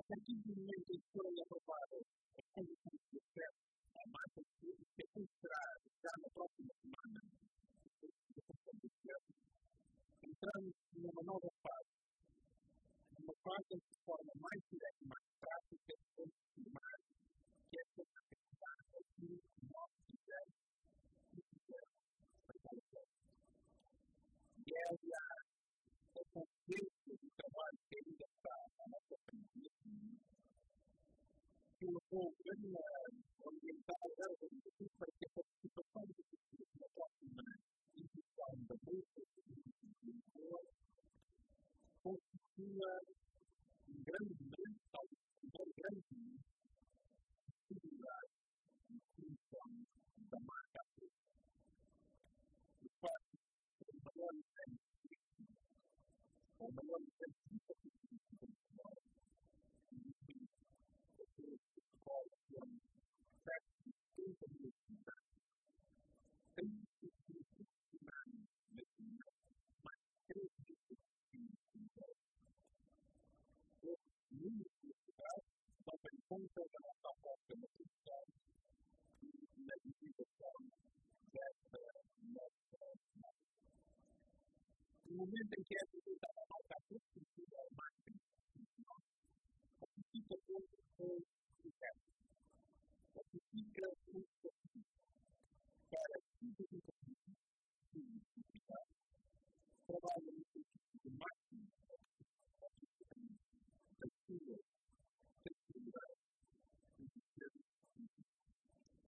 a partir do momento em que foram aprovadas as condições de acesso à marca pública, entrar já na próxima semana, entramos numa nova fase. Uma fase em que de forma mais direta e mais prática, vamos afirmar que esta capacidade é aquilo que nós quisermos e quisermos para cada coisa. E é, aliás, a consciência do trabalho que ainda está à nossa frente, que levou o governo a orientar a organização para que a participação dos estudantes na próxima instituição da bolsa de Lisboa constitua um grande momento, talvez um grande momento, de possibilidade de definição da marca pública. O facto de o maior incêndio político, ou o maior incêndio político da Portugal, perto de 30 mil estudantes, tem sido funcionando neste momento mais de 3 mil estudantes. Estes números de cidades estão em conta da nossa aposta na produção e na divulgação desta nossa marca. No momento em que é apresentada a marca pública, a marca institucional, a política pública foi interna. A política pública para tudo o que trabalha